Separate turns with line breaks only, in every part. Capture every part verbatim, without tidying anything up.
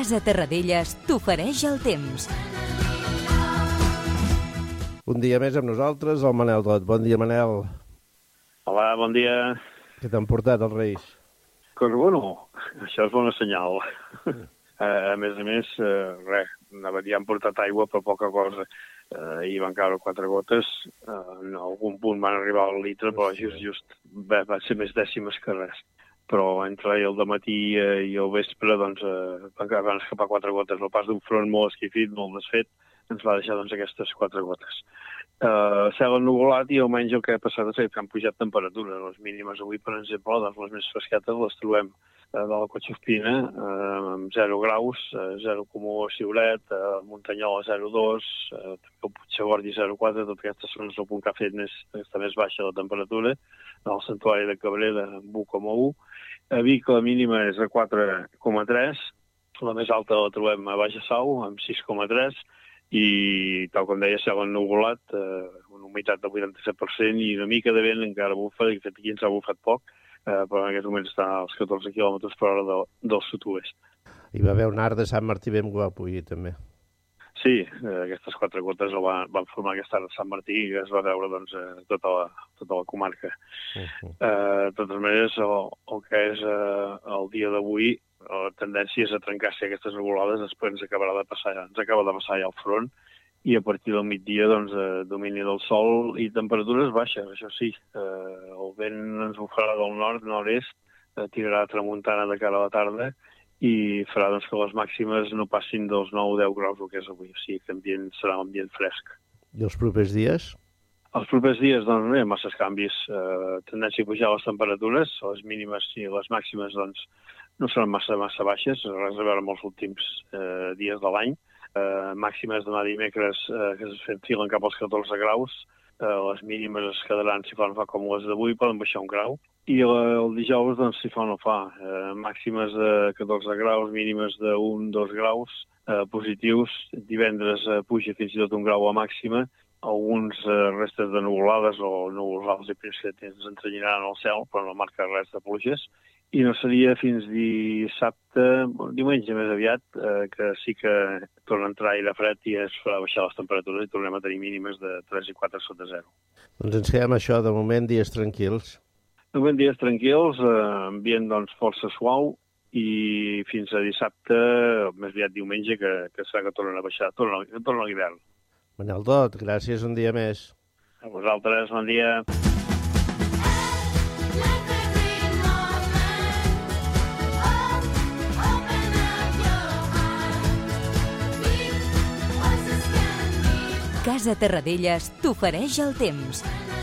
Casa Terradellas t'ofereix el temps.
Un dia més amb nosaltres, el Manel Dot. Bon dia, Manel.
Hola, bon dia.
Què t'han portat els Reis?
Doncs bueno, això és bona senyal. Mm. Uh, a més a més, uh, res, ja han portat aigua, però poca cosa. Uh, hi van caure quatre gotes, uh, en algun punt van arribar al litre, però just, just va, va ser més dècimes que res. Però entre el dematí uh, i el vespre doncs, uh, van, van escapar quatre gotes. El pas d'un front molt esquifit, molt desfet, ens va deixar doncs, aquestes quatre gotes. Uh, cel ennuvolat i almenys el que ha passat és que han pujat temperatures. Les mínimes avui, per exemple, doncs, les més fresquetes les trobem uh, de la Cotxospina uh, amb zero graus, uh, zero coma u a Siuret, uh, Muntanyola zero coma dos, uh, també el Puigdegordi zero coma quatre, tot aquestes són el punt que ha fet més, està més baixa la temperatura, el Santuari de Cabrera amb u coma u, a Vic la mínima és a quatre coma tres, la més alta la trobem a Baixa Sau amb sis coma tres, i tal com deia, cel ennuvolat, eh, una humitat del vuitanta-set per cent i una mica de vent encara bufa, i fet aquí ens ha bufat poc, eh, però en aquest moment està als catorze quilòmetres per hora del, del sud-oest.
Hi va haver un art de Sant Martí ben guapo ahir, també.
Sí, eh, aquestes quatre gotes el van, van formar aquest art de Sant Martí, que es va veure doncs, eh, tota, la, tota la comarca. Uh -huh. eh, de totes maneres, el, el que és eh, el dia d'avui, la tendència és a trencar-se aquestes nuvolades, després ens acabarà de passar, ens acaba de passar ja el front, i a partir del migdia, doncs, eh, domini del sol i temperatures baixes, això sí. Eh, el vent ens bufarà del nord, nord-est, eh, tirarà a tramuntana de cara a la tarda, i farà doncs, que les màximes no passin dels nou a deu graus, el que és avui. O sigui que ambient, serà un ambient fresc.
I els propers dies?
Els propers dies, doncs, no hi ha massa canvis. Eh, tendència a pujar les temperatures, les mínimes i les màximes, doncs, no seran massa, massa baixes, res a veure amb els últims eh, dies de l'any. Eh, màximes demà dimecres eh, que es filen cap als catorze graus, eh, les mínimes es quedaran, si fa no fa com les d'avui, poden baixar un grau, i el, el dijous, doncs, si fa no fa, eh, màximes de catorze graus, mínimes d'un a dos graus eh, positius, divendres eh, puja fins i tot un grau a màxima, alguns eh, restes de nuvolades o núvols alts i prims que ens entrenyaran al cel, però no marca res de pluges, i no seria fins dissabte, diumenge més aviat, eh, que sí que torna a entrar aire fred i es farà baixar les temperatures i tornem a tenir mínimes de tres i quatre sota zero.
Doncs ens quedem això, de moment dies tranquils.
De moment dies tranquils, eh, ambient doncs, força suau, i fins a dissabte, més aviat diumenge, que, que serà que tornen a baixar, torna, que torna l'hivern.
Manel Dot, gràcies un dia més.
A vosaltres, bon dia.
Casa Terradellas t'ofereix el temps.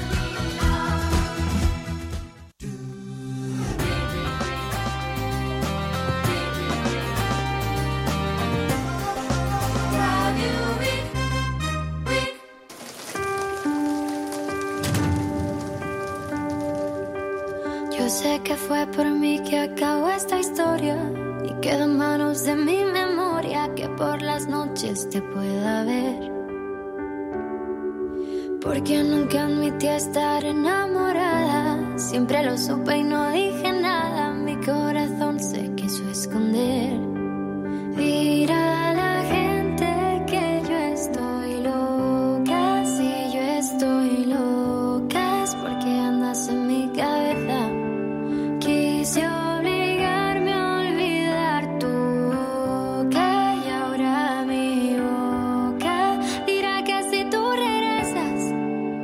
Yo sé que fue por mí que acabó esta historia y queda en manos de mi memoria que por las noches te pueda ver. Porque nunca admití estar enamorada, siempre lo supe y no dije nada, mi corazón se quiso esconder. Dirá a la gente que yo estoy loca, si yo estoy loca es porque andas en mi cabeza. Quise obligarme a olvidar tu boca y ahora mi boca dirá que si tú regresas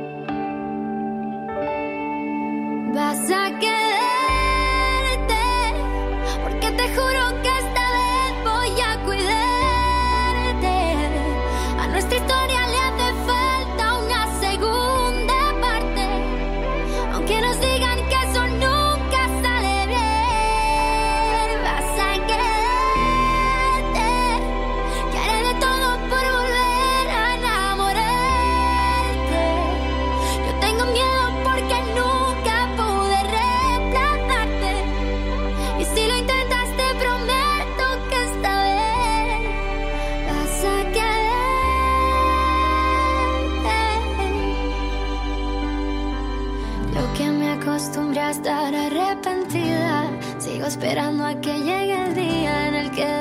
vas a quedarte, porque te juro que esta vez voy a cuidarte. A nuestra historia le hace falta una segunda parte, aunque nos digan que eso nunca sale bien. Vas a quedarte, que haré de todo por volver a enamorarte. Yo tengo miedo porque nunca pude reemplazarte, y si lo intentas te prometo que esta vez vas a quedarte. Yo que me acostumbré a estar arrepentida, sigo esperando a que llegue el día en el que